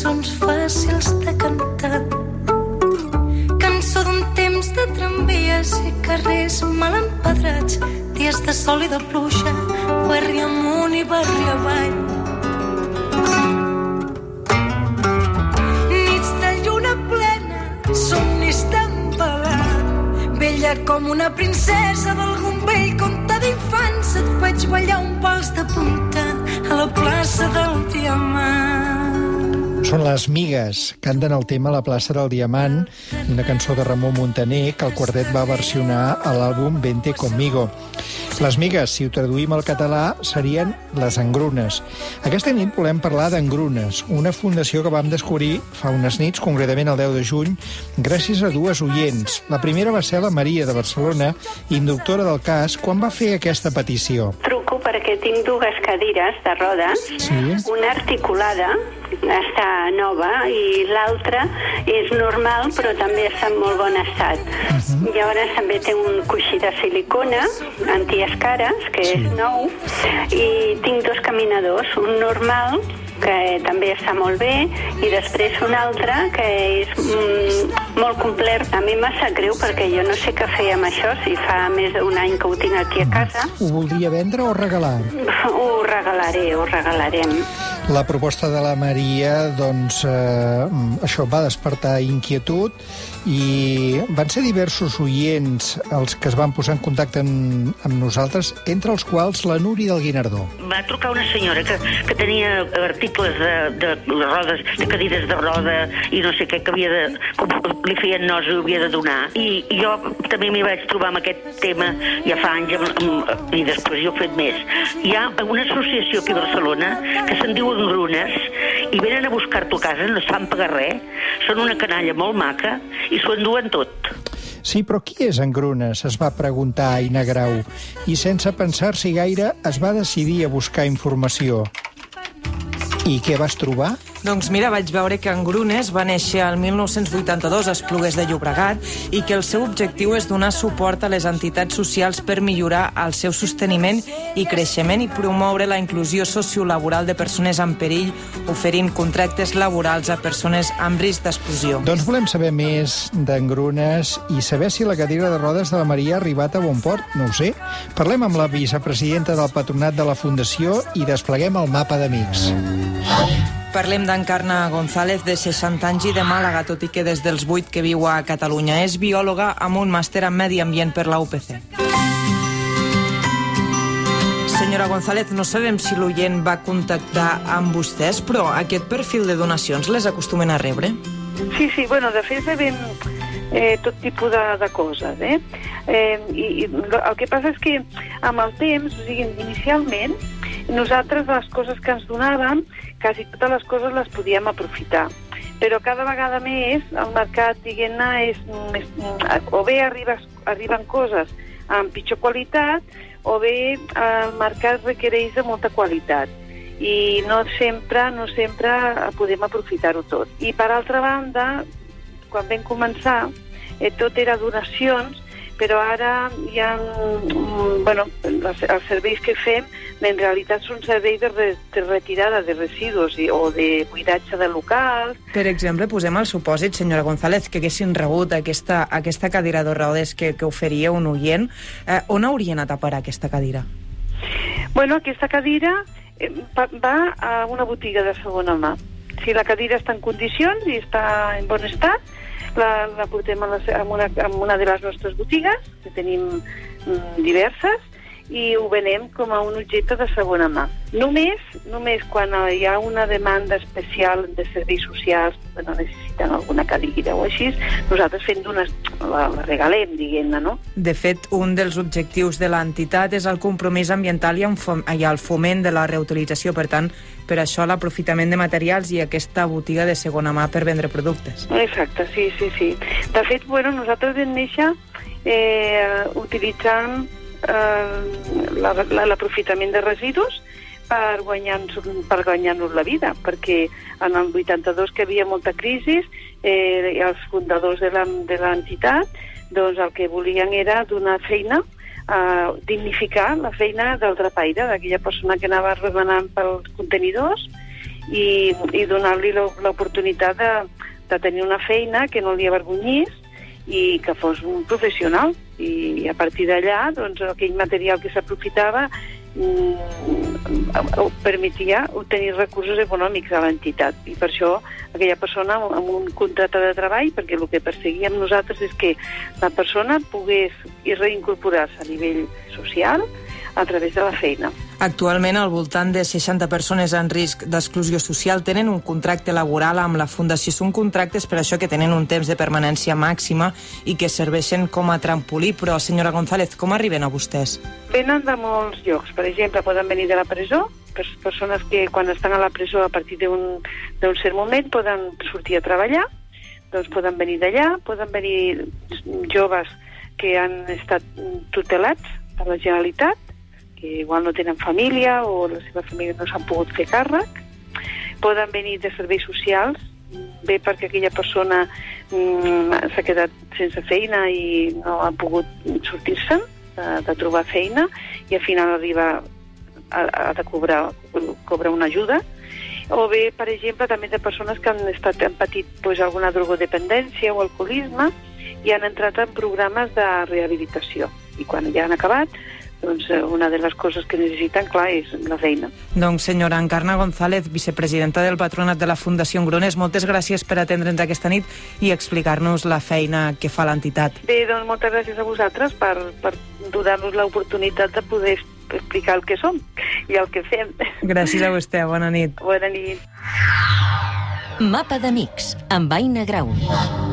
cançons fàcils de cantar. Cançó d'un temps de tramvies i carrers mal empedrats, dies de sol i de pluja, barri amunt i barri avall. Nits de lluna plena, somnis d'empalada, bella com una princesa d'algun vell conte d'infants, et vaig ballar un vals de punta a la plaça del Diamant. Són les Migues, canten el tema a la plaça del Diamant, una cançó de Ramon Muntaner que el quartet va versionar a l'àlbum Vente Conmigo. Les Migues, si ho traduïm al català, serien les engrunes. Aquesta nit volem parlar d'Engrunes, una fundació que vam descobrir fa unes nits, concretament el 10 de juny, gràcies a dues oients. La primera va ser la Maria, de Barcelona, inductora del cas, quan va fer aquesta petició. Truco perquè tinc dues cadires de rodes, una articulada, està nova, i l'altra és normal, però també està en molt bon estat. Llavors també té un coixí de silicona antiescares, que és nou, i tinc dos caminadors, un normal, que també està molt bé, i després un altre que és molt complet. A mi m'ha sap greu perquè jo no sé què fer amb això, si fa més d'un any que ho tinc aquí a casa. Ho voldria vendre o regalar? Ho regalarem. La proposta de la Maria, doncs, això va despertar inquietud i van ser diversos oients els que es van posar en contacte amb nosaltres, entre els quals la Núria del Guinardó. Va trucar una senyora que tenia articles de rodes, de cadires de roda i no sé què, que havia de, com li feien nosa, ho havia de donar. I jo també m'hi vaig trobar amb aquest tema ja fa anys, i després jo he fet més. Hi ha una associació aquí a Barcelona que se'n diu Engrunes i venen a buscar-t'ho a casa, no es fan pagar res, són una canalla molt maca i s'ho enduen tot. Sí, però qui és Engrunes? Es va preguntar Aina Grau i sense pensar-s'hi gaire es va decidir a buscar informació. I què vas trobar? Doncs mira, vaig veure que Engrunes va néixer el 1982 a Esplugues de Llobregat i que el seu objectiu és donar suport a les entitats socials per millorar el seu sosteniment i creixement i promoure la inclusió sociolaboral de persones en perill, oferint contractes laborals a persones amb risc d'exclusió. Doncs volem saber més d'Engrunes i saber si la cadira de rodes de la Maria ha arribat a bon port. No ho sé. Parlem amb la vicepresidenta del patronat de la Fundació i despleguem el mapa d'amics. Parlem d'Encarna González, de 60 anys i de Màlaga, tot i que des dels 8 que viu a Catalunya. És biòloga amb un màster en Medi Ambient per la UPC. Senyora González, no sabem si l'oient va contactar amb vostès, però aquest perfil de donacions les acostumen a rebre? Sí, bueno, de fet rebem tot tipus de coses, i el que passa és que amb el temps, o sigui, inicialment, nosaltres les coses que ens donàvem, quasi totes les coses les podíem aprofitar. Però cada vegada més el mercat, diguem-ne, o bé arriben coses amb pitjor qualitat, o bé el mercat requereix de molta qualitat. I no sempre podem aprofitar-ho tot. I per altra banda, quan vam començar, tot era donacions, però ara hi ha, els serveis que fem en realitat són serveis de retirada de residus o de buidatge de locals. Per exemple, posem el supòsit, senyora González, que haguessin rebut aquesta cadira de rodes que oferia un oient. On hauria anat a parar aquesta cadira? Bueno, aquesta cadira va a una botiga de segona mà. Si la cadira està en condicions i està en bon estat, la portem en una de les nostres botigues, que tenim diverses, i ho venem com a un objecte de segona mà. Només quan hi ha una demanda especial de serveis socials que no necessiten alguna cadira o així, nosaltres la regalem, diguem-ne, no? De fet, un dels objectius de l'entitat és el compromís ambiental i el foment de la reutilització. Per tant, per això l'aprofitament de materials i aquesta botiga de segona mà per vendre productes. Exacte, sí. De fet, nosaltres vam néixer utilitzant l'aprofitament de residus per guanyar-nos la vida, perquè en el 82, que hi havia molta crisi, els fundadors de l'entitat, doncs el que volien era donar feina, dignificar la feina del drapaire, d'aquella persona que anava remenant pels contenidors, i donar-li l'oportunitat de tenir una feina que no li avergonyís i que fos un professional. I a partir d'allà, doncs, aquell material que s'aprofitava permetia obtenir recursos econòmics a l'entitat. I per això aquella persona amb un contracte de treball, perquè el que perseguíem nosaltres és que la persona pogués reincorporar-se a nivell social a través de la feina. Actualment, al voltant de 60 persones en risc d'exclusió social tenen un contracte laboral amb la Fundació. Són contractes per això que tenen un temps de permanència màxima i que serveixen com a trampolí. Però, senyora González, com arriben a vostès? Venen de molts llocs. Per exemple, poden venir de la presó, persones que quan estan a la presó a partir d'un cert moment poden sortir a treballar, doncs poden venir d'allà, poden venir joves que han estat tutelats per la Generalitat, que igual no tenen família o la seva família no s'han pogut fer càrrec. Poden venir de serveis socials, bé perquè aquella persona s'ha quedat sense feina i no ha pogut sortir-se de trobar feina i al final arriba a de cobrar una ajuda. O bé, per exemple, també de persones que han patit alguna drogodependència o alcoholisme i han entrat en programes de rehabilitació. I quan ja han acabat, doncs una de les coses que necessiten, clar, és la feina. Doncs, senyora Encarna González, vicepresidenta del Patronat de la Fundació Engrunes, moltes gràcies per atendre'ns aquesta nit i explicar-nos la feina que fa l'entitat. Bé, doncs moltes gràcies a vosaltres per donar-nos l'oportunitat de poder explicar el que som i el que fem. Gràcies a vostè, bona nit. Bona nit. Mapa d'Amics, amb Aina Grau.